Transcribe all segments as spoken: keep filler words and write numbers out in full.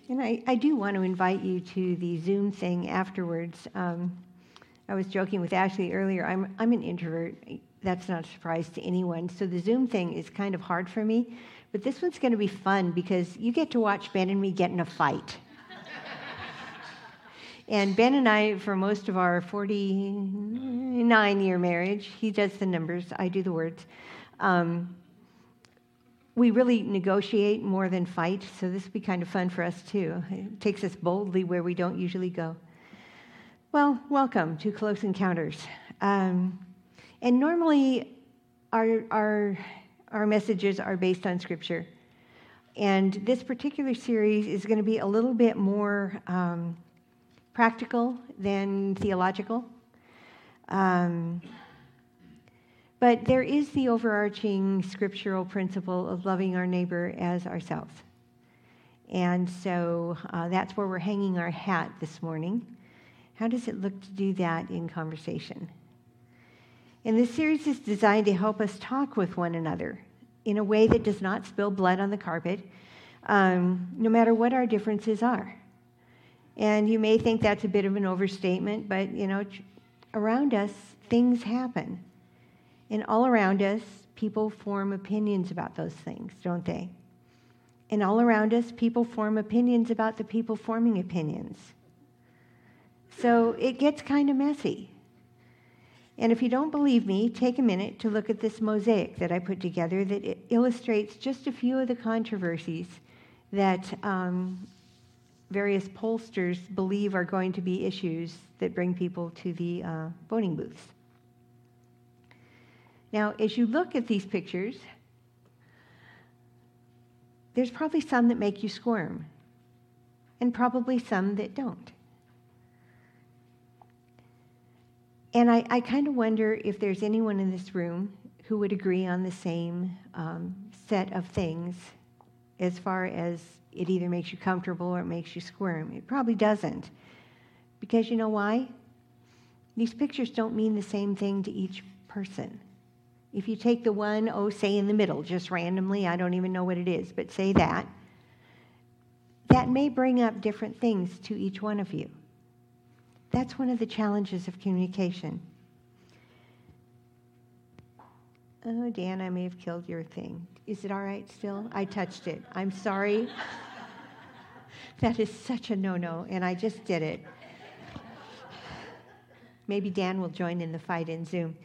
And I, I do want to invite you to the Zoom thing afterwards. Um, I was joking with Ashley earlier. I'm I'm an introvert. That's not a surprise to anyone. So the Zoom thing is kind of hard for me. But this one's going to be fun because you get to watch Ben and me get in a fight. And Ben and I, for most of our forty-nine-year marriage, he does the numbers, I do the words, um, we really negotiate more than fight, so this will be kind of fun for us too. It takes us boldly where we don't usually go. Well, welcome to Close Encounters. Um, and normally our, our, our messages are based on Scripture. And this particular series is going to be a little bit more um, practical than theological. Um, but there is the overarching scriptural principle of loving our neighbor as ourselves. And so uh, that's where we're hanging our hat this morning. How does it look to do that in conversation? And this series is designed to help us talk with one another in a way that does not spill blood on the carpet, um, no matter what our differences are. And you may think that's a bit of an overstatement, but, you know, around us, things happen. And all around us, people form opinions about those things, don't they? And all around us, people form opinions about the people forming opinions. So it gets kind of messy. And if you don't believe me, take a minute to look at this mosaic that I put together that illustrates just a few of the controversies that um, various pollsters believe are going to be issues that bring people to the uh, voting booths. Now, as you look at these pictures, there's probably some that make you squirm, and probably some that don't. And I, I kind of wonder if there's anyone in this room who would agree on the same um, set of things as far as it either makes you comfortable or it makes you squirm. It probably doesn't. Because you know why? These pictures don't mean the same thing to each person. If you take the one, oh, say in the middle, just randomly, I don't even know what it is, but say that, that may bring up different things to each one of you. That's one of the challenges of communication. Oh, Dan, I may have killed your thing. Is it all right still? I touched it. I'm sorry. That is such a no-no, and I just did it. Maybe Dan will join in the fight in Zoom.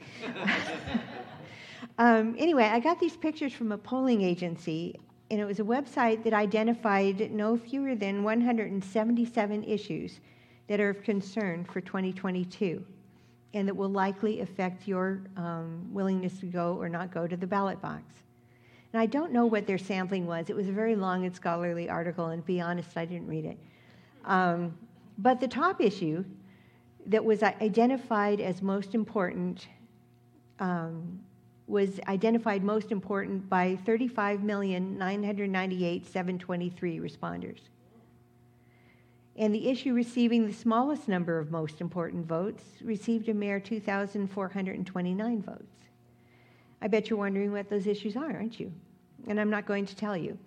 um, anyway, I got these pictures from a polling agency, and it was a website that identified no fewer than one hundred seventy-seven issues that are of concern for twenty twenty-two and that will likely affect your um, willingness to go or not go to the ballot box. And I don't know what their sampling was. It was a very long and scholarly article, and to be honest, I didn't read it. Um, but the top issue that was identified as most important um, was identified most important by thirty-five million nine hundred ninety-eight thousand seven hundred twenty-three responders. And the issue receiving the smallest number of most important votes received a mere two thousand four hundred twenty-nine votes. I bet you're wondering what those issues are, aren't you? And I'm not going to tell you.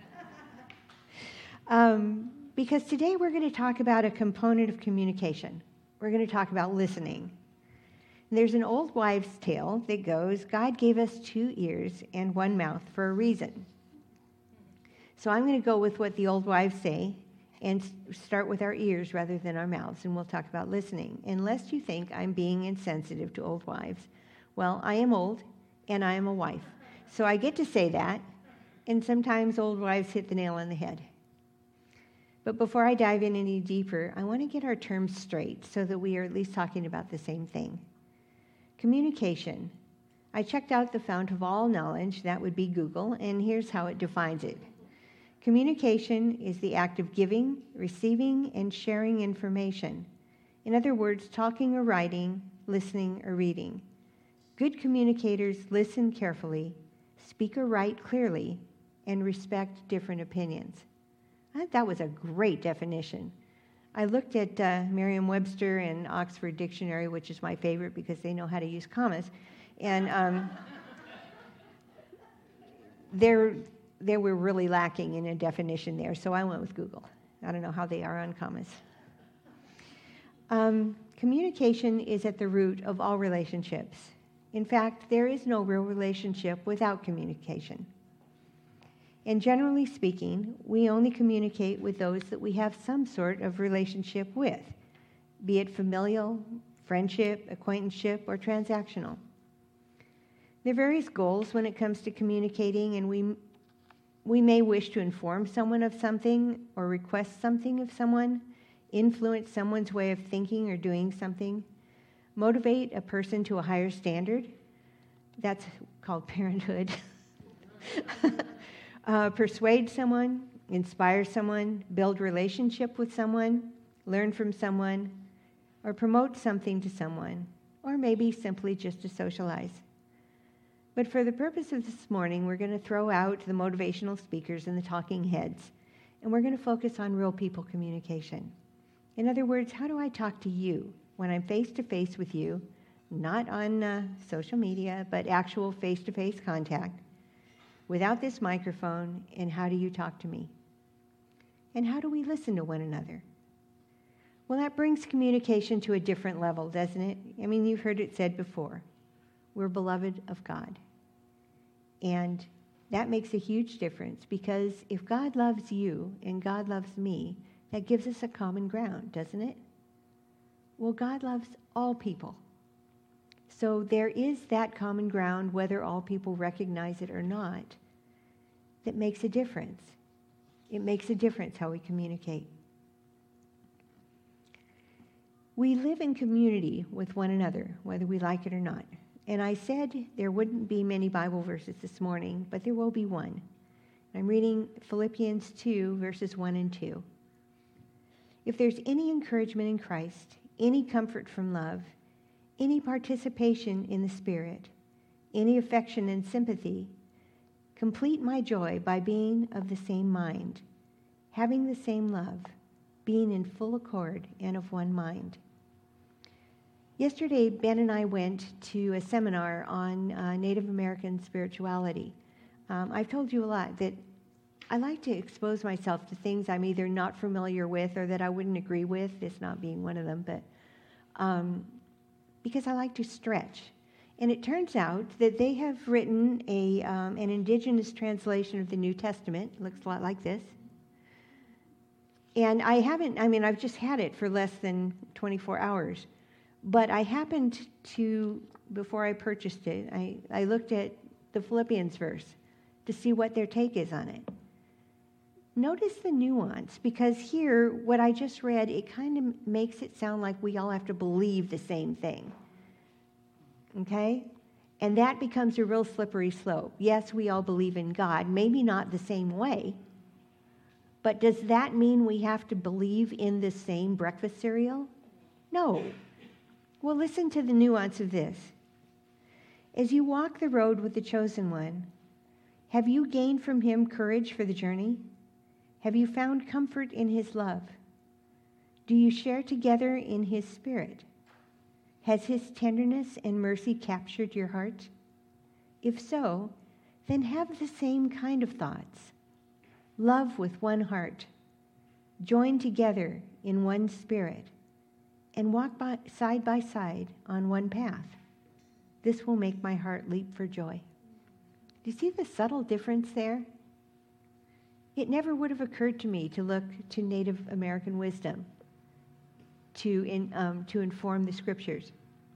um, because today we're going to talk about a component of communication. We're going to talk about listening. And there's an old wives' tale that goes, God gave us two ears and one mouth for a reason. So I'm going to go with what the old wives say and start with our ears rather than our mouths, and we'll talk about listening. Unless you think I'm being insensitive to old wives, well, I am old, and I am a wife. So I get to say that, and sometimes old wives hit the nail on the head. But before I dive in any deeper, I want to get our terms straight so that we are at least talking about the same thing. Communication. I checked out the fount of all knowledge, that would be Google, and here's how it defines it. Communication is the act of giving, receiving, and sharing information. In other words, talking or writing, listening or reading. Good communicators listen carefully, speak or write clearly, and respect different opinions. I thought that was a great definition. I looked at uh, Merriam-Webster and Oxford Dictionary, which is my favorite because they know how to use commas, and um, they're... they were really lacking in a definition there, so I went with Google. I don't know how they are on commas. Um, communication is at the root of all relationships. In fact, there is no real relationship without communication. And generally speaking, we only communicate with those that we have some sort of relationship with, be it familial, friendship, acquaintanceship, or transactional. There are various goals when it comes to communicating, and we we may wish to inform someone of something or request something of someone, influence someone's way of thinking or doing something, motivate a person to a higher standard. That's called parenthood. uh, persuade someone, inspire someone, build relationship with someone, learn from someone, or promote something to someone, or maybe simply just to socialize. But for the purpose of this morning, we're going to throw out the motivational speakers and the talking heads, and we're going to focus on real people communication. In other words, how do I talk to you when I'm face-to-face with you, not on uh, social media, but actual face-to-face contact, without this microphone, and how do you talk to me? And how do we listen to one another? Well, that brings communication to a different level, doesn't it? I mean, you've heard it said before. We're beloved of God. And that makes a huge difference, because if God loves you and God loves me, that gives us a common ground, doesn't it? Well, God loves all people. So there is that common ground, whether all people recognize it or not, that makes a difference. It makes a difference how we communicate. We live in community with one another, whether we like it or not. And I said there wouldn't be many Bible verses this morning, but there will be one. I'm reading Philippians two, verses one and two. If there's any encouragement in Christ, any comfort from love, any participation in the Spirit, any affection and sympathy, complete my joy by being of the same mind, having the same love, being in full accord and of one mind. Yesterday, Ben and I went to a seminar on uh, Native American spirituality. Um, I've told you a lot that I like to expose myself to things I'm either not familiar with or that I wouldn't agree with, this not being one of them, but um, because I like to stretch. And it turns out that they have written a um, an indigenous translation of the New Testament. It looks a lot like this. And I haven't, I mean, I've just had it for less than twenty-four hours. But I happened to, before I purchased it, I, I looked at the Philippians verse to see what their take is on it. Notice the nuance, because here, what I just read, it kind of makes it sound like we all have to believe the same thing. Okay? And that becomes a real slippery slope. Yes, we all believe in God, maybe not the same way, but does that mean we have to believe in the same breakfast cereal? No. Well, listen to the nuance of this. As you walk the road with the chosen one, have you gained from him courage for the journey? Have you found comfort in his love? Do you share together in his spirit? Has his tenderness and mercy captured your heart? If so, then have the same kind of thoughts. Love with one heart, join together in one spirit, and walk by, side by side on one path. This will make my heart leap for joy. Do you see the subtle difference there? It never would have occurred to me to look to Native American wisdom to, in, um, to inform the scriptures,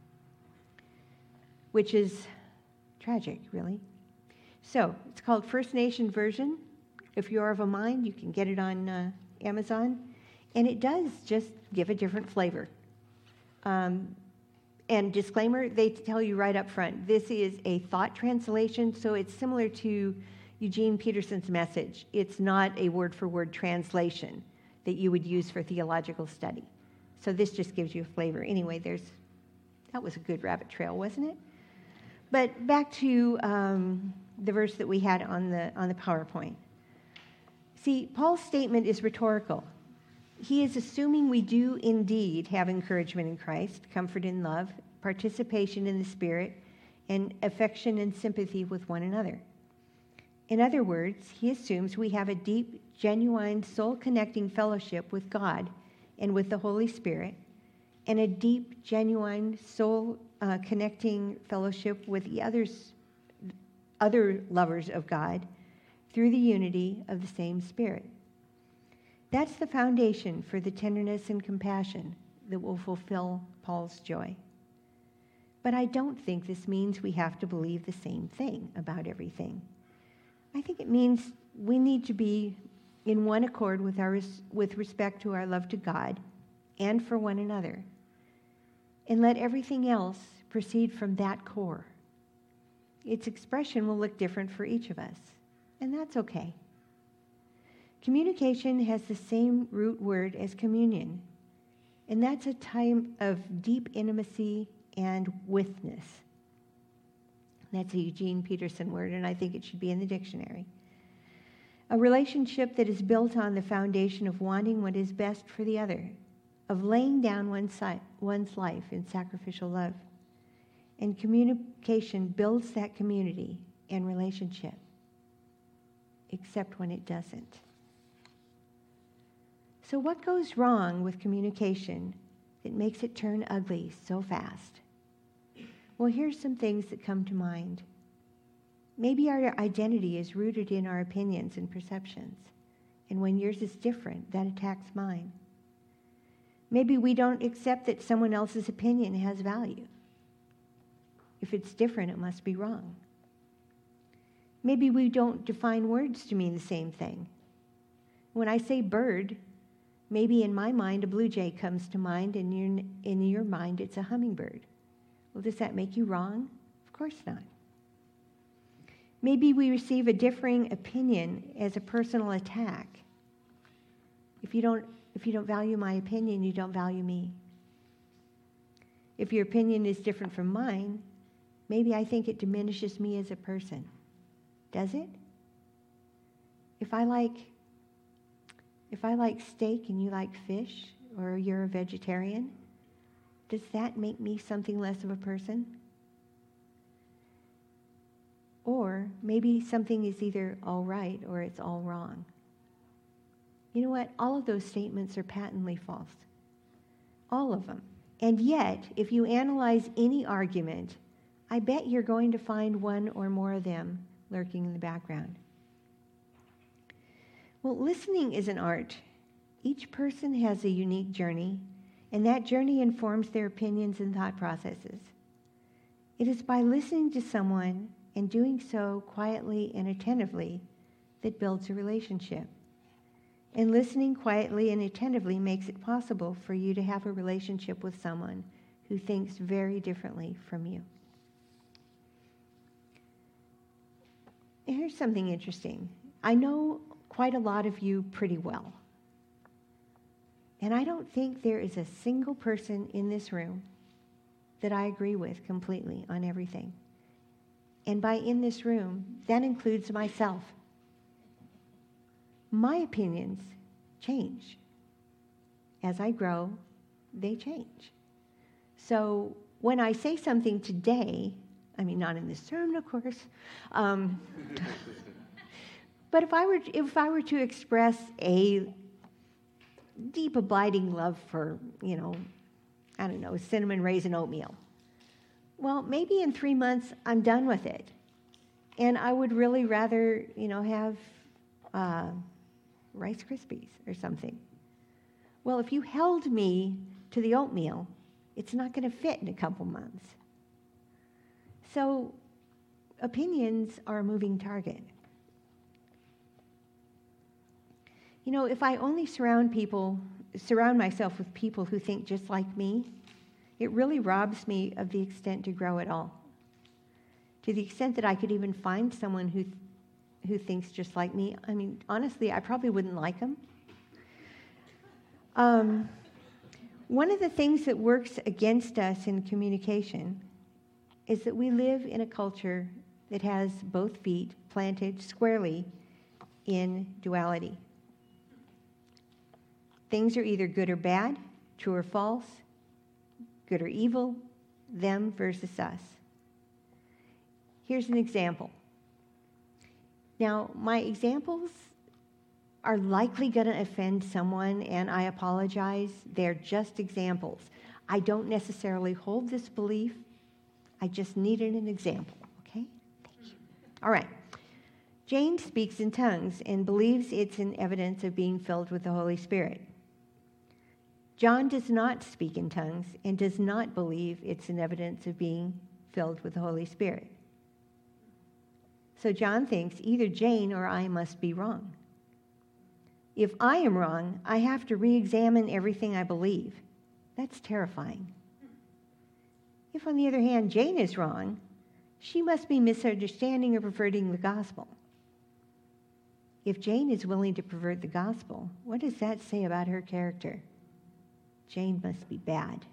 which is tragic, really. So it's called First Nation Version. If you're of a mind, you can get it on uh, Amazon. And it does just give a different flavor. Um, and disclaimer, they tell you right up front, this is a thought translation, so it's similar to Eugene Peterson's Message. It's not a word-for-word translation that you would use for theological study. So this just gives you a flavor. Anyway, there's that was a good rabbit trail, wasn't it? But back to um, the verse that we had on the on the PowerPoint. See, Paul's statement is rhetorical. He is assuming we do indeed have encouragement in Christ, comfort in love, participation in the Spirit, and affection and sympathy with one another. In other words, he assumes we have a deep, genuine, soul-connecting fellowship with God and with the Holy Spirit, and a deep, genuine, soul-connecting fellowship with the others, other lovers of God through the unity of the same Spirit. That's the foundation for the tenderness and compassion that will fulfill Paul's joy. But I don't think this means we have to believe the same thing about everything. I think it means we need to be in one accord with our with respect to our love to God and for one another, and let everything else proceed from that core. Its expression will look different for each of us, and that's okay. Communication has the same root word as communion, and that's a time of deep intimacy and withness. That's a Eugene Peterson word, and I think it should be in the dictionary. A relationship that is built on the foundation of wanting what is best for the other, of laying down one's, si- one's life in sacrificial love. And communication builds that community and relationship, except when it doesn't. So what goes wrong with communication that makes it turn ugly so fast? Well, here's some things that come to mind. Maybe our identity is rooted in our opinions and perceptions, and when yours is different, that attacks mine. Maybe we don't accept that someone else's opinion has value. If it's different, it must be wrong. Maybe we don't define words to mean the same thing. When I say bird, maybe in my mind a blue jay comes to mind, and in, in your mind it's a hummingbird. Well, does that make you wrong? Of course not. Maybe we receive a differing opinion as a personal attack. If you don't, if you don't value my opinion, you don't value me. If your opinion is different from mine, maybe I think it diminishes me as a person. Does it? If I like, if I like steak and you like fish, or you're a vegetarian, does that make me something less of a person? Or maybe something is either all right or it's all wrong. You know what? All of those statements are patently false. All of them. And yet, if you analyze any argument, I bet you're going to find one or more of them lurking in the background. Well, listening is an art. Each person has a unique journey, and that journey informs their opinions and thought processes. It is by listening to someone and doing so quietly and attentively that builds a relationship. And listening quietly and attentively makes it possible for you to have a relationship with someone who thinks very differently from you. Here's something interesting. I know quite a lot of you pretty well. And I don't think there is a single person in this room that I agree with completely on everything. And by in this room, that includes myself. My opinions change. As I grow, they change. So when I say something today, I mean, not in this sermon, of course, um, but if I were if I were to express a deep, abiding love for, you know, I don't know, cinnamon raisin oatmeal, well, maybe in three months I'm done with it, and I would really rather, you know, have uh, Rice Krispies or something. Well, if you held me to the oatmeal, it's not going to fit in a couple months. So opinions are a moving target. You know, if I only surround people, surround myself with people who think just like me, it really robs me of the extent to grow at all. To the extent that I could even find someone who who thinks just like me. I mean, honestly, I probably wouldn't like them. Um, one of the things that works against us in communication is that we live in a culture that has both feet planted squarely in duality. Things are either good or bad, true or false, good or evil, them versus us. Here's an example. Now, my examples are likely going to offend someone, and I apologize. They're just examples. I don't necessarily hold this belief. I just needed an example, okay? Thank you. All right. Jane speaks in tongues and believes it's an evidence of being filled with the Holy Spirit. John does not speak in tongues and does not believe it's an evidence of being filled with the Holy Spirit. So John thinks either Jane or I must be wrong. If I am wrong, I have to re-examine everything I believe. That's terrifying. If, on the other hand, Jane is wrong, she must be misunderstanding or perverting the gospel. If Jane is willing to pervert the gospel, what does that say about her character? Jane must be bad.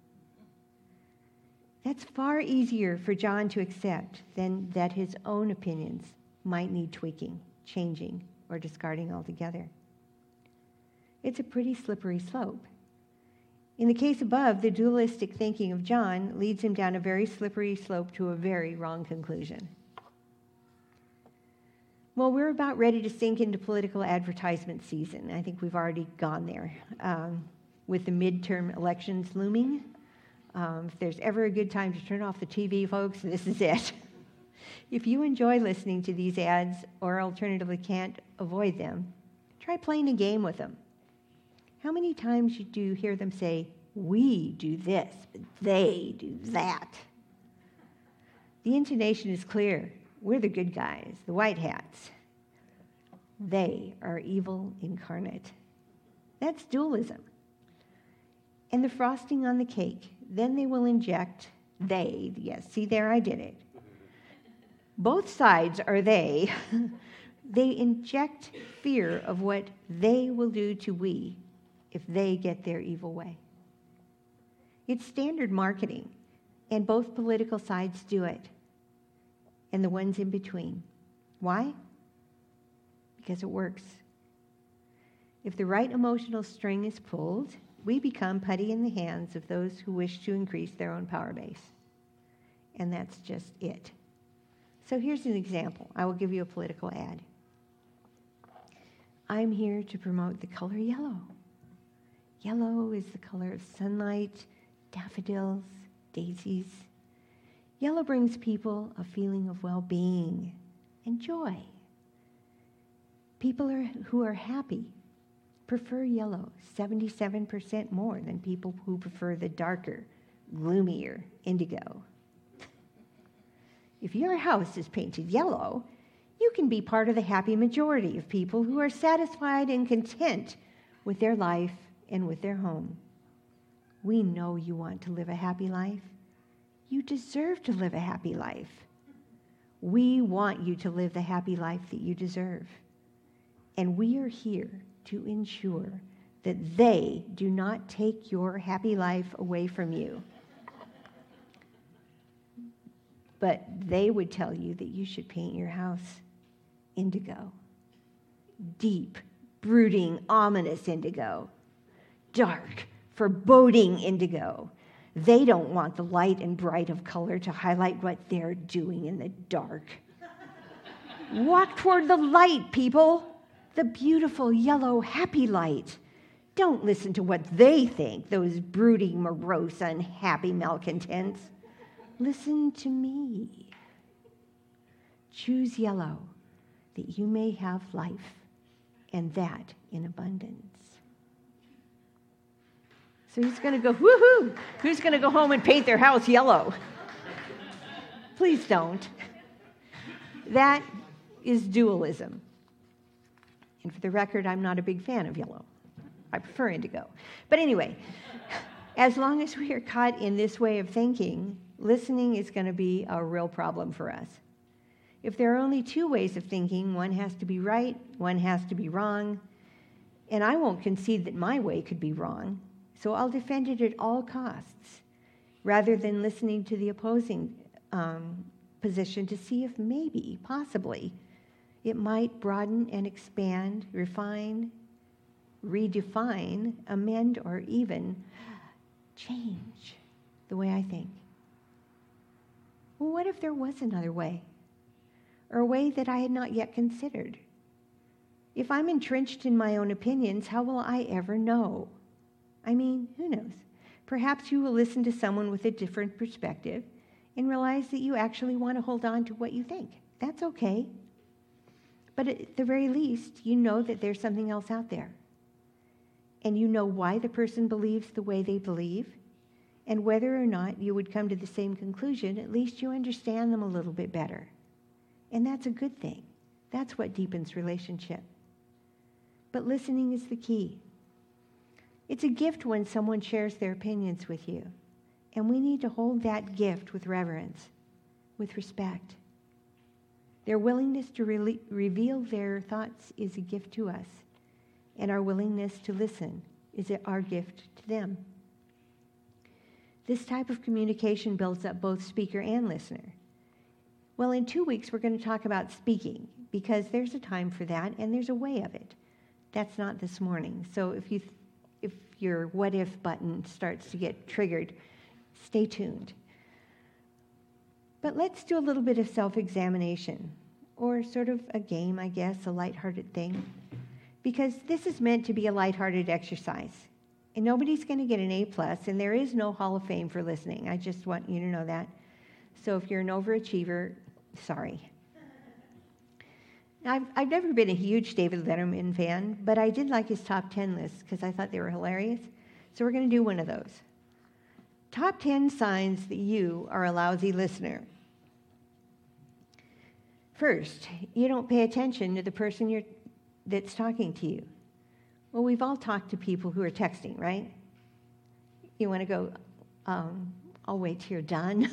That's far easier for John to accept than that his own opinions might need tweaking, changing, or discarding altogether. It's a pretty slippery slope. In the case above, the dualistic thinking of John leads him down a very slippery slope to a very wrong conclusion. Well, we're about ready to sink into political advertisement season. I think we've already gone there. Um, with the midterm elections looming, um, if there's ever a good time to turn off the T V, folks, this is it. If you enjoy listening to these ads or alternatively can't avoid them, try playing a game with them. How many times do you hear them say, we do this, but they do that? The intonation is clear. We're the good guys, the white hats. They are evil incarnate. That's dualism. And the frosting on the cake, then they will inject, they, yes, see there, I did it. Both sides are they. They inject fear of what they will do to we if they get their evil way. It's standard marketing, and both political sides do it, and the ones in between. Why? Because it works. If the right emotional string is pulled, we become putty in the hands of those who wish to increase their own power base. And that's just it. So here's an example. I will give you a political ad. I'm here to promote the color yellow. Yellow is the color of sunlight, daffodils, daisies. Yellow brings people a feeling of well-being and joy. People are, who are happy prefer yellow seventy-seven percent more than people who prefer the darker, gloomier indigo. If your house is painted yellow, you can be part of the happy majority of people who are satisfied and content with their life and with their home. We know you want to live a happy life. You deserve to live a happy life. We want you to live the happy life that you deserve. And we are here to ensure that they do not take your happy life away from you. But they would tell you that you should paint your house indigo. Deep, brooding, ominous indigo. Dark, foreboding indigo. They don't want the light and bright of color to highlight what they're doing in the dark. Walk toward the light, people. The beautiful, yellow, happy light. Don't listen to what they think, those brooding, morose, unhappy malcontents. Listen to me. Choose yellow, that you may have life, and that in abundance. So who's going to go, woohoo? Who's going to go home and paint their house yellow? Please don't. That is dualism. And for the record, I'm not a big fan of yellow. I prefer indigo. But anyway, as long as we are caught in this way of thinking, listening is going to be a real problem for us. If there are only two ways of thinking, one has to be right, one has to be wrong, and I won't concede that my way could be wrong, so I'll defend it at all costs, rather than listening to the opposing um, position to see if maybe, possibly, it might broaden and expand, refine, redefine, amend, or even change the way I think. Well, what if there was another way? Or a way that I had not yet considered? If I'm entrenched in my own opinions, how will I ever know? I mean, who knows? Perhaps you will listen to someone with a different perspective and realize that you actually want to hold on to what you think. That's okay. But at the very least, you know that there's something else out there. And you know why the person believes the way they believe. And whether or not you would come to the same conclusion, at least you understand them a little bit better. And that's a good thing. That's what deepens relationship. But listening is the key. It's a gift when someone shares their opinions with you. And we need to hold that gift with reverence, with respect. Their willingness to re- reveal their thoughts is a gift to us. And our willingness to listen is our gift to them. This type of communication builds up both speaker and listener. Well, in two weeks, we're going to talk about speaking, because there's a time for that, and there's a way of it. That's not this morning. So if you, if your what if button starts to get triggered, stay tuned. But let's do a little bit of self-examination, or sort of a game, I guess, a lighthearted thing, because this is meant to be a lighthearted exercise. And nobody's going to get an A plus, and there is no Hall of Fame for listening. I just want you to know that. So if you're an overachiever, sorry. I've, I've never been a huge David Letterman fan, but I did like his top ten lists because I thought they were hilarious. So we're going to do one of those. Top ten signs that you are a lousy listener. First, you don't pay attention to the person you're, that's talking to you. Well, we've all talked to people who are texting, right? You want to go, um, I'll wait till you're done.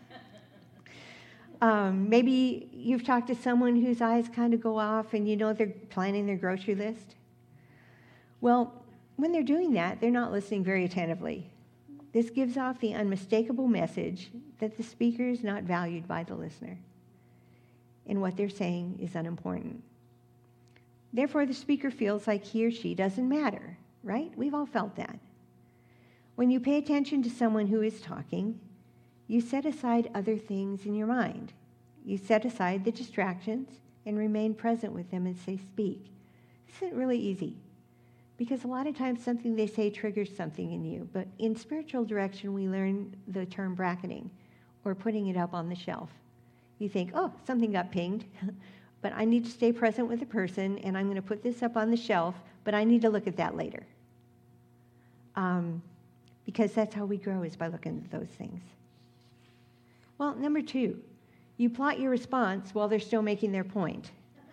um, maybe you've talked to someone whose eyes kind of go off and you know they're planning their grocery list. Well, when they're doing that, they're not listening very attentively. This gives off the unmistakable message that the speaker is not valued by the listener, and what they're saying is unimportant. Therefore, the speaker feels like he or she doesn't matter, right? We've all felt that. When you pay attention to someone who is talking, you set aside other things in your mind. You set aside the distractions and remain present with them as they speak. This isn't really easy, because a lot of times something they say triggers something in you. But in spiritual direction, we learn the term bracketing, or putting it up on the shelf. You think, oh, something got pinged. But I need to stay present with the person, and I'm going to put this up on the shelf, but I need to look at that later. Um, because that's how we grow, is by looking at those things. Well, number two, you plot your response while they're still making their point.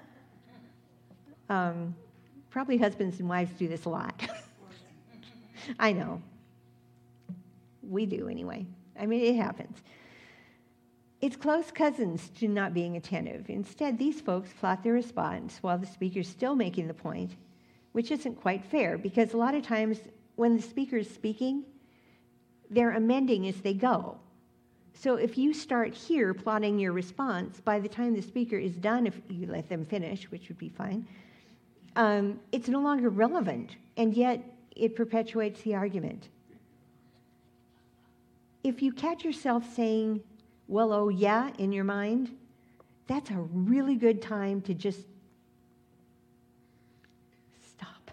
Um, probably husbands and wives do this a lot. I know. We do anyway. I mean, it happens. It's close cousins to not being attentive. Instead, these folks plot their response while the speaker's still making the point, which isn't quite fair, because a lot of times when the speaker is speaking, they're amending as they go. So if you start here plotting your response, by the time the speaker is done, if you let them finish, which would be fine, um, it's no longer relevant, and yet it perpetuates the argument. If you catch yourself saying, well, oh, yeah, in your mind, that's a really good time to just stop.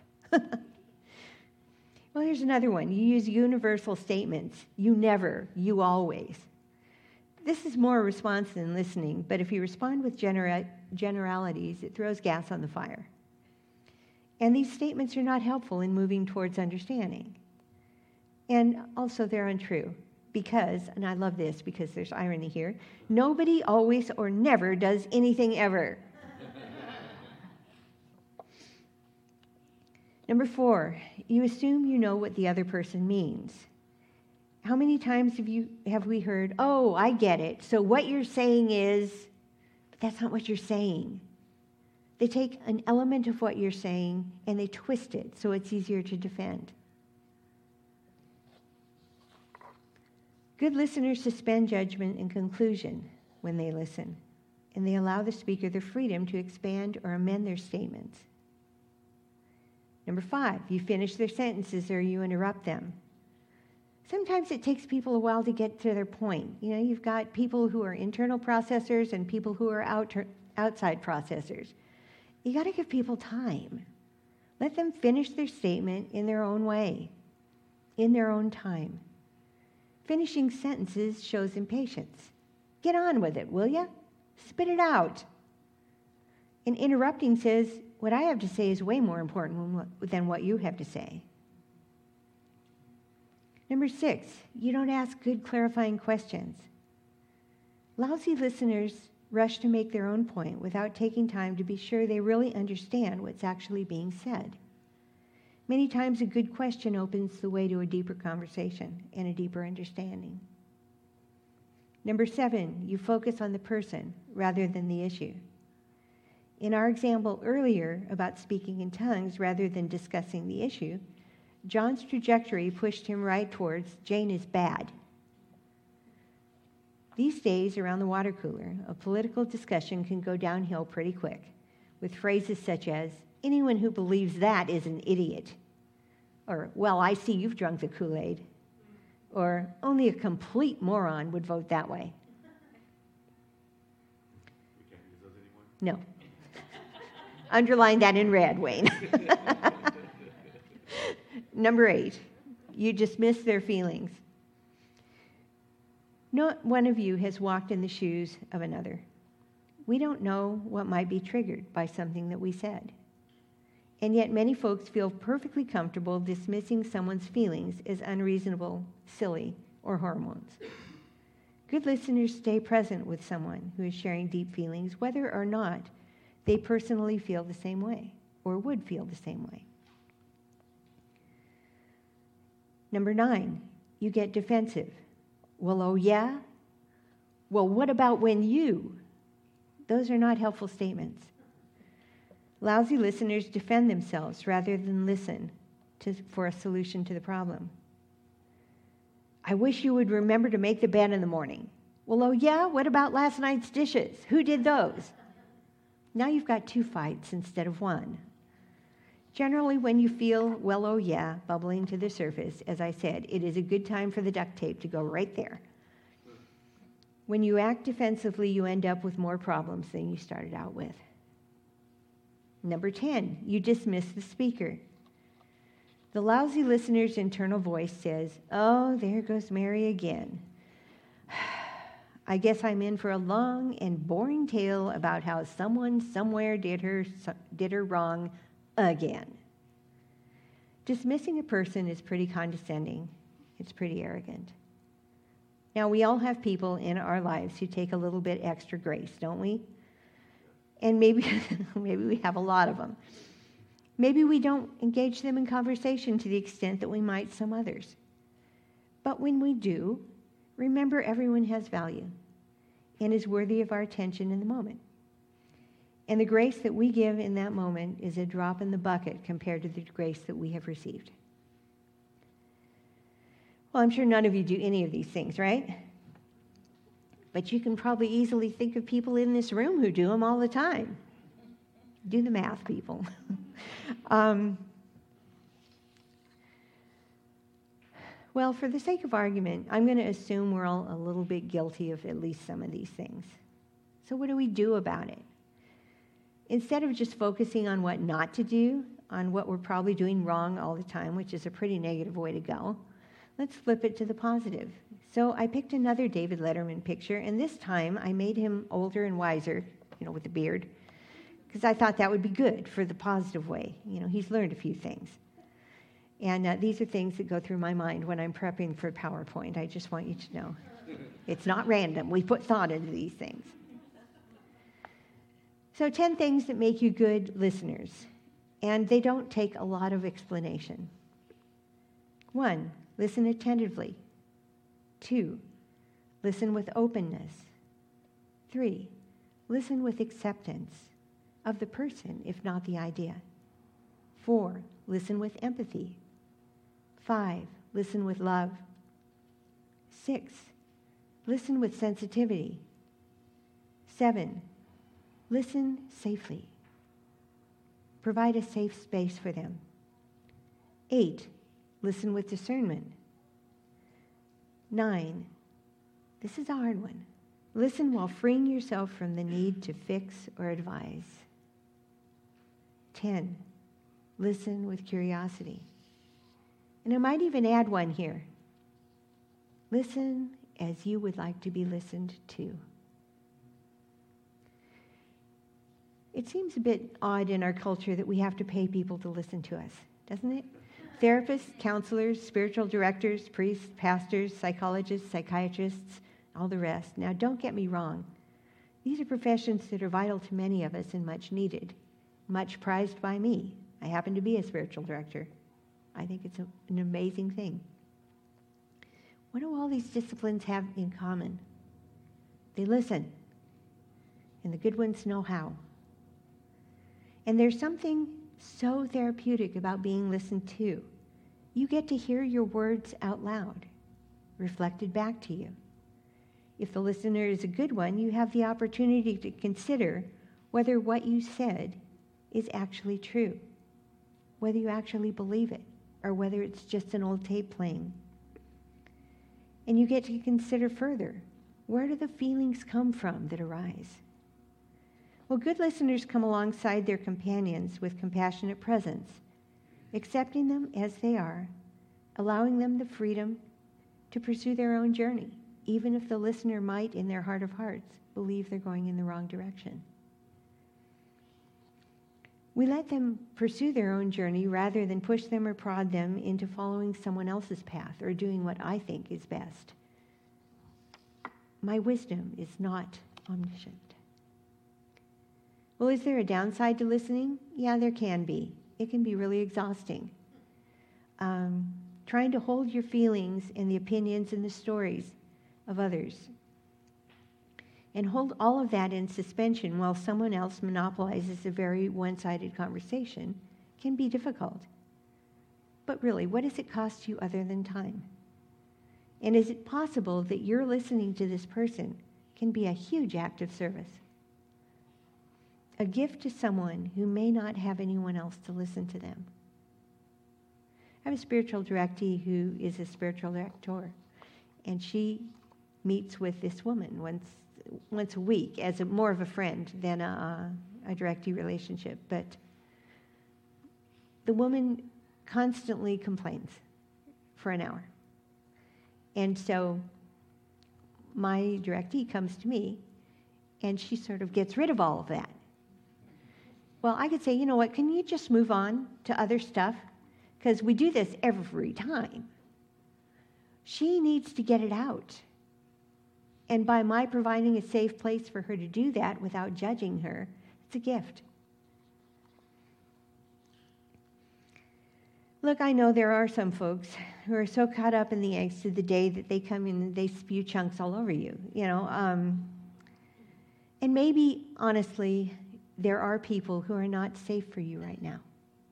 Well, here's another one. You use universal statements. You never, you always. This is more a response than listening, but if you respond with genera- generalities, it throws gas on the fire. And these statements are not helpful in moving towards understanding. And also, they're untrue. Because, and I love this because there's irony here, nobody always or never does anything ever. Number four, you assume you know what the other person means. How many times have you have we heard, oh, I get it, so what you're saying is, but that's not what you're saying. They take an element of what you're saying and they twist it so it's easier to defend. Good listeners suspend judgment and conclusion when they listen, and they allow the speaker the freedom to expand or amend their statements. Number five, you finish their sentences or you interrupt them. Sometimes it takes people a while to get to their point. You know, you've got people who are internal processors and people who are out, outside processors. You got to give people time. Let them finish their statement in their own way, in their own time. Finishing sentences shows impatience. Get on with it, will ya? Spit it out. And interrupting says, what I have to say is way more important than what you have to say. Number six, you don't ask good clarifying questions. Lousy listeners rush to make their own point without taking time to be sure they really understand what's actually being said. Many times a good question opens the way to a deeper conversation and a deeper understanding. Number seven, you focus on the person rather than the issue. In our example earlier about speaking in tongues rather than discussing the issue, John's trajectory pushed him right towards Jane is bad. These days, around the water cooler, a political discussion can go downhill pretty quick, with phrases such as, anyone who believes that is an idiot, or, well, I see you've drunk the Kool-Aid, or, only a complete moron would vote that way. We can't use those anymore? No. Underline that in red, Wayne. Number eight, you dismiss their feelings. Not one of you has walked in the shoes of another. We don't know what might be triggered by something that we said. And yet many folks feel perfectly comfortable dismissing someone's feelings as unreasonable, silly, or hormones. Good listeners stay present with someone who is sharing deep feelings, whether or not they personally feel the same way or would feel the same way. Number nine, you get defensive. Well, oh yeah? Well, what about when you? Those are not helpful statements. Lousy listeners defend themselves rather than listen to, for a solution to the problem. I wish you would remember to make the bed in the morning. Well, oh yeah? What about last night's dishes? Who did those? Now you've got two fights instead of one. Generally, when you feel, well, oh yeah, bubbling to the surface, as I said, it is a good time for the duct tape to go right there. When you act defensively, you end up with more problems than you started out with. Number ten, you dismiss the speaker. The lousy listener's internal voice says, oh, there goes Mary again. I guess I'm in for a long and boring tale about how someone somewhere did her, did her wrong again. Dismissing a person is pretty condescending. It's pretty arrogant. Now, we all have people in our lives who take a little bit extra grace, don't we? And maybe, maybe we have a lot of them. Maybe we don't engage them in conversation to the extent that we might some others. But when we do, remember everyone has value and is worthy of our attention in the moment. And the grace that we give in that moment is a drop in the bucket compared to the grace that we have received. Well, I'm sure none of you do any of these things, right? But you can probably easily think of people in this room who do them all the time. Do the math, people. um, well, for the sake of argument, I'm going to assume we're all a little bit guilty of at least some of these things. So what do we do about it? Instead of just focusing on what not to do, on what we're probably doing wrong all the time, which is a pretty negative way to go, let's flip it to the positive. So I picked another David Letterman picture, and this time I made him older and wiser, you know, with the beard, because I thought that would be good for the positive way. You know, he's learned a few things. And uh, these are things that go through my mind when I'm prepping for PowerPoint. I just want you to know. It's not random. We put thought into these things. So ten things that make you good listeners, and they don't take a lot of explanation. One, listen attentively. Two, listen with openness. Three, listen with acceptance of the person, if not the idea. Four, listen with empathy. Five, listen with love. Six, listen with sensitivity. Seven, listen safely. Provide a safe space for them. Eight, listen with discernment. Nine, this is a hard one. Listen while freeing yourself from the need to fix or advise. ten, listen with curiosity. And I might even add one here. Listen as you would like to be listened to. It seems a bit odd in our culture that we have to pay people to listen to us, doesn't it? Therapists, counselors, spiritual directors, priests, pastors, psychologists, psychiatrists, all the rest. Now, don't get me wrong. These are professions that are vital to many of us and much needed, much prized by me. I happen to be a spiritual director. I think it's a, an amazing thing. What do all these disciplines have in common? They listen, and the good ones know how. And there's something so therapeutic about being listened to. You get to hear your words out loud, reflected back to you. If the listener is a good one, you have the opportunity to consider whether what you said is actually true, whether you actually believe it, or whether it's just an old tape playing. And you get to consider further, where do the feelings come from that arise? Well, good listeners come alongside their companions with compassionate presence, accepting them as they are, allowing them the freedom to pursue their own journey, even if the listener might, in their heart of hearts, believe they're going in the wrong direction. We let them pursue their own journey rather than push them or prod them into following someone else's path or doing what I think is best. My wisdom is not omniscient. Well, is there a downside to listening? Yeah, there can be. It can be really exhausting. Um, trying to hold your feelings and the opinions and the stories of others and hold all of that in suspension while someone else monopolizes a very one-sided conversation can be difficult. But really, what does it cost you other than time? And is it possible that your listening to this person can be a huge act of service? A gift to someone who may not have anyone else to listen to them. I have a spiritual directee who is a spiritual director, and she meets with this woman once once a week as a, more of a friend than a, a directee relationship. But the woman constantly complains for an hour. And so my directee comes to me, and she sort of gets rid of all of that. Well, I could say, you know what, can you just move on to other stuff? Because we do this every time. She needs to get it out. And by my providing a safe place for her to do that without judging her, it's a gift. Look, I know there are some folks who are so caught up in the angst of the day that they come in and they spew chunks all over you, you know. Um, and maybe, honestly, there are people who are not safe for you right now.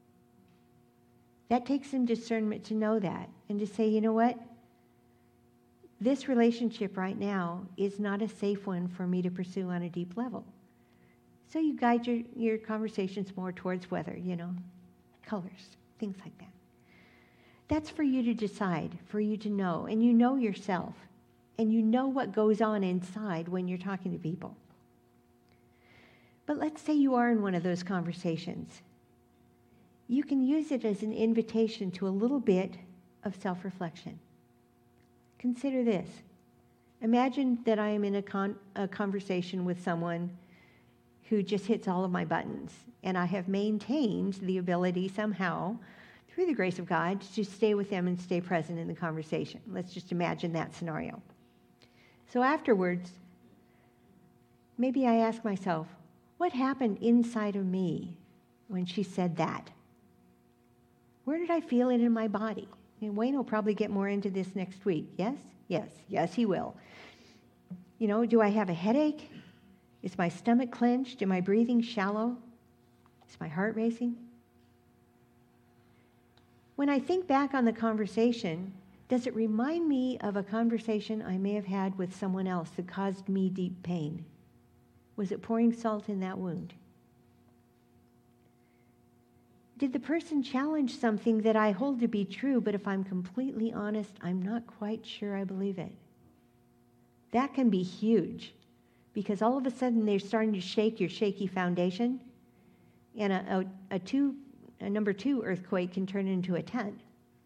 That takes some discernment to know that and to say, you know what? This relationship right now is not a safe one for me to pursue on a deep level. So you guide your, your conversations more towards weather, you know, colors, things like that. That's for you to decide, for you to know. And you know yourself. And you know what goes on inside when you're talking to people. But let's say you are in one of those conversations. You can use it as an invitation to a little bit of self-reflection. Consider this. Imagine that I am in a, con- a conversation with someone who just hits all of my buttons, and I have maintained the ability somehow, through the grace of God, to stay with them and stay present in the conversation. Let's just imagine that scenario. So afterwards, maybe I ask myself, what happened inside of me when she said that? Where did I feel it in my body? And Wayne will probably get more into this next week. Yes? Yes. Yes, he will. You know, do I have a headache? Is my stomach clenched? Am I breathing shallow? Is my heart racing? When I think back on the conversation, does it remind me of a conversation I may have had with someone else that caused me deep pain? Was it pouring salt in that wound? Did the person challenge something that I hold to be true, but if I'm completely honest, I'm not quite sure I believe it? That can be huge, because all of a sudden they're starting to shake your shaky foundation, and a, a, a, two, a number two earthquake can turn into a ten.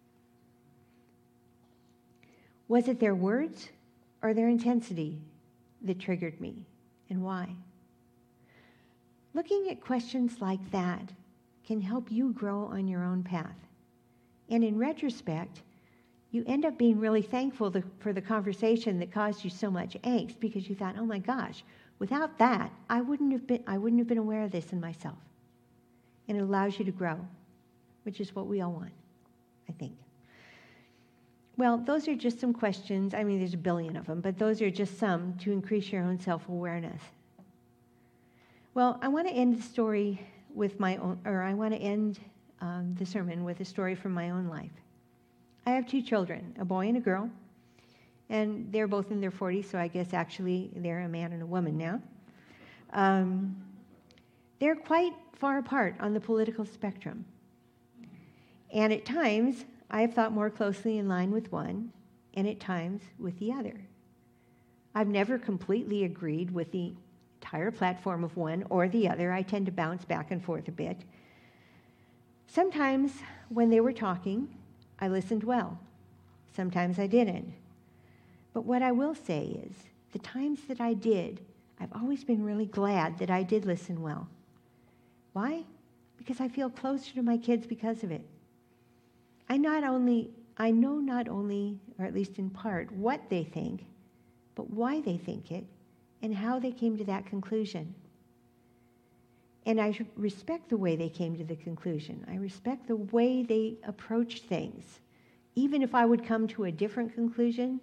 Was it their words or their intensity that triggered me, and why? Looking at questions like that can help you grow on your own path. And in retrospect, you end up being really thankful the, for the conversation that caused you so much angst, because you thought, oh my gosh, without that, I wouldn't have been, I wouldn't have been aware of this in myself. And it allows you to grow, which is what we all want, I think. Well, those are just some questions. I mean, there's a billion of them, but those are just some to increase your own self-awareness. Well, I want to end the story with my own, or I want to end um, the sermon with a story from my own life. I have two children, a boy and a girl, and they're both in their forties, so I guess actually they're a man and a woman now. Um, they're quite far apart on the political spectrum. And at times, I have thought more closely in line with one, and at times with the other. I've never completely agreed with the entire platform of one or the other. I tend to bounce back and forth a bit. Sometimes when they were talking, I listened well. Sometimes I didn't. But what I will say is, the times that I did, I've always been really glad that I did listen well. Why? Because I feel closer to my kids because of it. I not only, I know not only, or at least in part, what they think, but why they think it, and how they came to that conclusion. And I respect the way they came to the conclusion. I respect the way they approached things. Even if I would come to a different conclusion.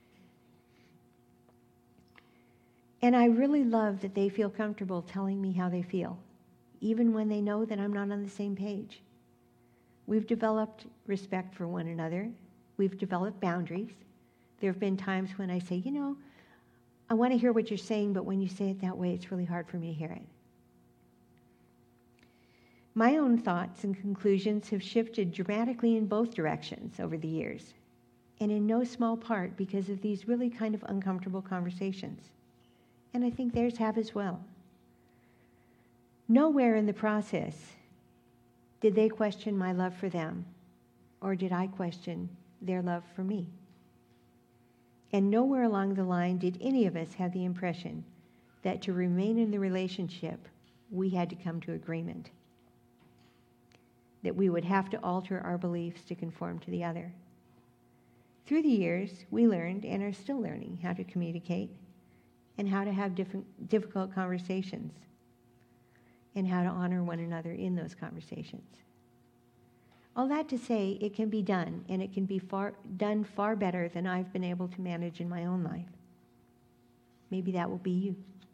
And I really love that they feel comfortable telling me how they feel, even when they know that I'm not on the same page. We've developed respect for one another. We've developed boundaries. There have been times when I say, you know, I want to hear what you're saying, but when you say it that way, it's really hard for me to hear it. My own thoughts and conclusions have shifted dramatically in both directions over the years, and in no small part because of these really kind of uncomfortable conversations. And I think theirs have as well. Nowhere in the process did they question my love for them, or did I question their love for me. And nowhere along the line did any of us have the impression that to remain in the relationship, we had to come to agreement, that we would have to alter our beliefs to conform to the other. Through the years, we learned and are still learning how to communicate and how to have different, difficult conversations and how to honor one another in those conversations. All that to say, it can be done, and it can be far, done far better than I've been able to manage in my own life. Maybe that will be you.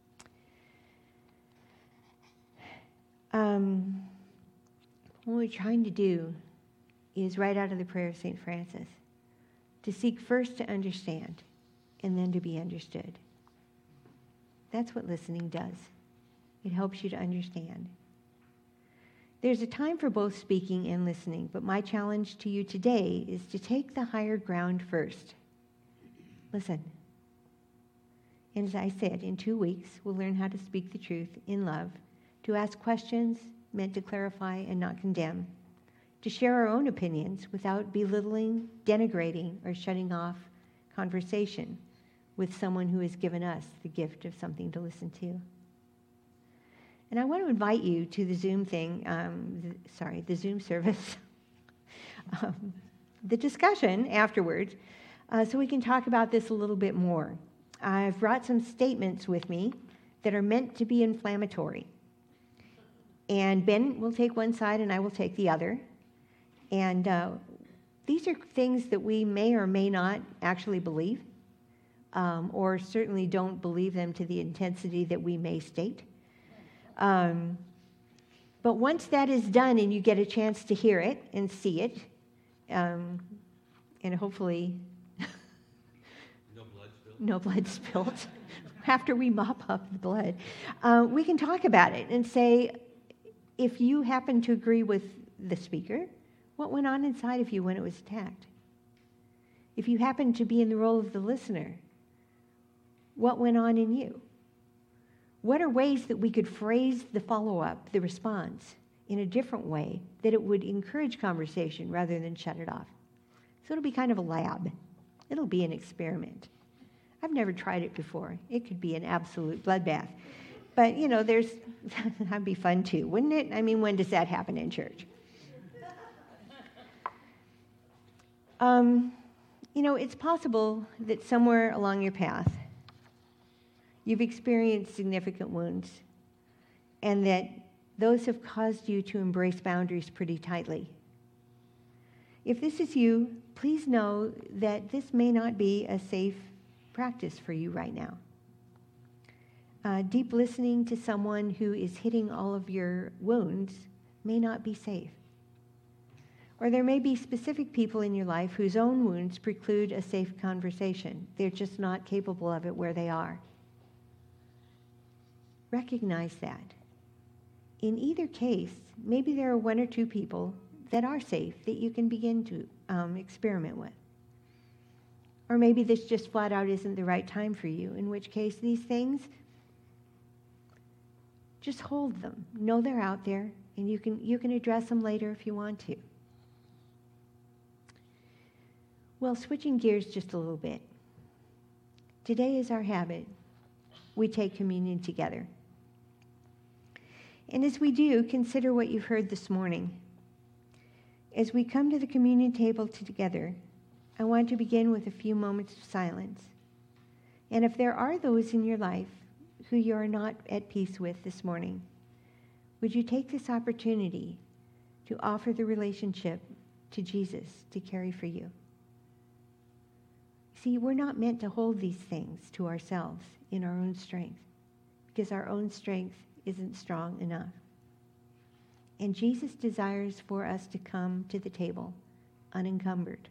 Um, what we're trying to do is right out of the prayer of Saint Francis, to seek first to understand and then to be understood. That's what listening does. It helps you to understand. There's a time for both speaking and listening, but my challenge to you today is to take the higher ground first. Listen. And as I said, in two weeks, we'll learn how to speak the truth in love, to ask questions meant to clarify and not condemn, to share our own opinions without belittling, denigrating, or shutting off conversation with someone who has given us the gift of something to listen to. And I want to invite you to the Zoom thing, um, the, sorry, the Zoom service, um, the discussion afterwards, uh, so we can talk about this a little bit more. I've brought some statements with me that are meant to be inflammatory. And Ben will take one side and I will take the other. And uh, these are things that we may or may not actually believe, um, or certainly don't believe them to the intensity that we may state. Um, but once that is done and you get a chance to hear it and see it, um, and hopefully no blood spilled, no blood spilled after we mop up the blood, uh, we can talk about it and say, if you happen to agree with the speaker, what went on inside of you when it was attacked? If you happen to be in the role of the listener, what went on in you? What are ways that we could phrase the follow-up, the response, in a different way that it would encourage conversation rather than shut it off. So it'll be kind of a lab. It'll be an experiment. I've never tried it before. It could be an absolute bloodbath. But, you know, there's, that'd be fun too, wouldn't it? I mean, when does that happen in church? Um, you know, it's possible that somewhere along your path, you've experienced significant wounds, and that those have caused you to embrace boundaries pretty tightly. If this is you, please know that this may not be a safe practice for you right now. Uh, deep listening to someone who is hitting all of your wounds may not be safe. Or there may be specific people in your life whose own wounds preclude a safe conversation. They're just not capable of it where they are. Recognize that. In either case, maybe there are one or two people that are safe that you can begin to um, experiment with. Or maybe this just flat out isn't the right time for you, in which case these things, just hold them. Know they're out there, and you can you can address them later if you want to. Well, switching gears just a little bit. Today is our habit. We take communion together. And as we do, consider what you've heard this morning. As we come to the communion table together, I want to begin with a few moments of silence. And if there are those in your life who you are not at peace with this morning, would you take this opportunity to offer the relationship to Jesus to carry for you? See, we're not meant to hold these things to ourselves in our own strength, because our own strength isn't strong enough. And Jesus desires for us to come to the table unencumbered.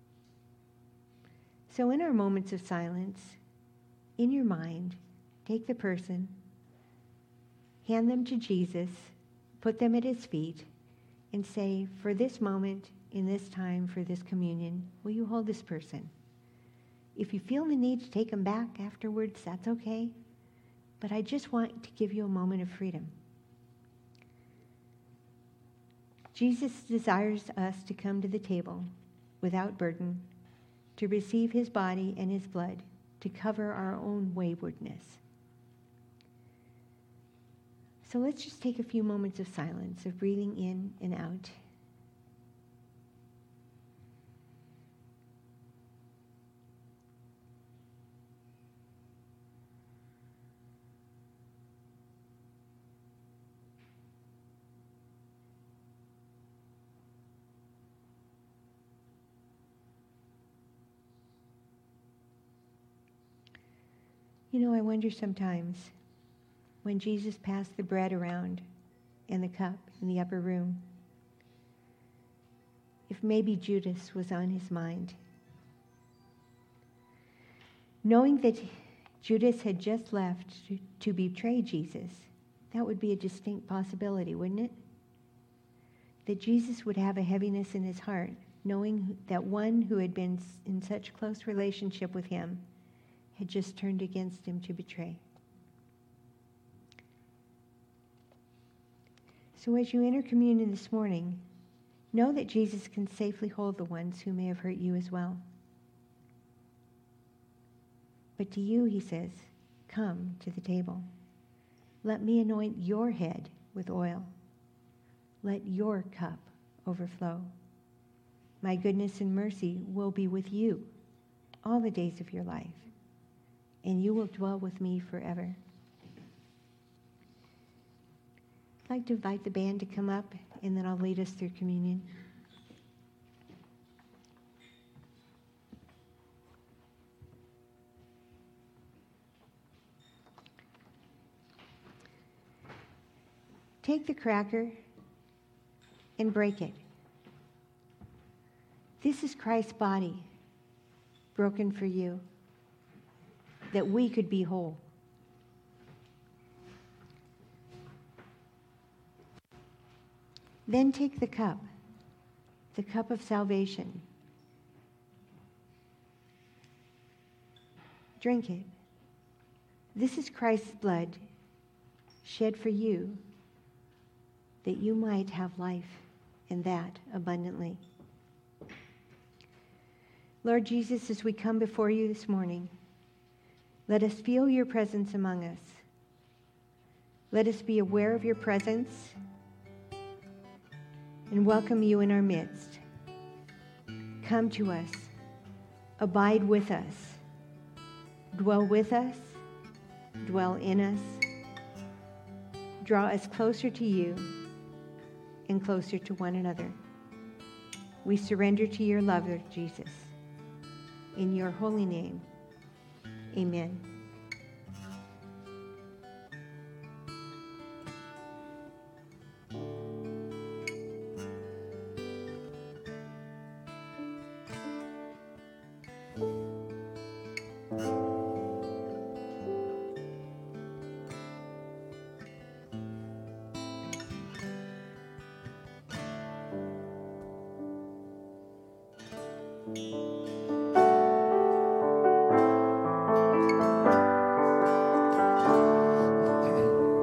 So in our moments of silence, in your mind, take the person, hand them to Jesus, put them at his feet, and say, for this moment, in this time, for this communion, will you hold this person? If you feel the need to take them back afterwards, that's okay. But I just want to give you a moment of freedom. Jesus desires us to come to the table without burden, to receive his body and his blood, to cover our own waywardness. So let's just take a few moments of silence, of breathing in and out. You know, I wonder sometimes when Jesus passed the bread around and the cup in the upper room, if maybe Judas was on his mind. Knowing that Judas had just left to, to betray Jesus, that would be a distinct possibility, wouldn't it? That Jesus would have a heaviness in his heart, knowing that one who had been in such close relationship with him had just turned against him to betray. So as you enter communion this morning, know that Jesus can safely hold the ones who may have hurt you as well. But to you, he says, come to the table. Let me anoint your head with oil. Let your cup overflow. My goodness and mercy will be with you all the days of your life, and you will dwell with me forever. I'd like to invite the band to come up, and then I'll lead us through communion. Take the cracker and break it. This is Christ's body, broken for you, that we could be whole. Then take the cup, the cup of salvation. Drink it. This is Christ's blood shed for you, that you might have life, and that abundantly. Lord Jesus, as we come before you this morning, let us feel your presence among us. Let us be aware of your presence and welcome you in our midst. Come to us. Abide with us. Dwell with us. Dwell in us. Draw us closer to you and closer to one another. We surrender to your love, Lord Jesus. In your holy name, amen.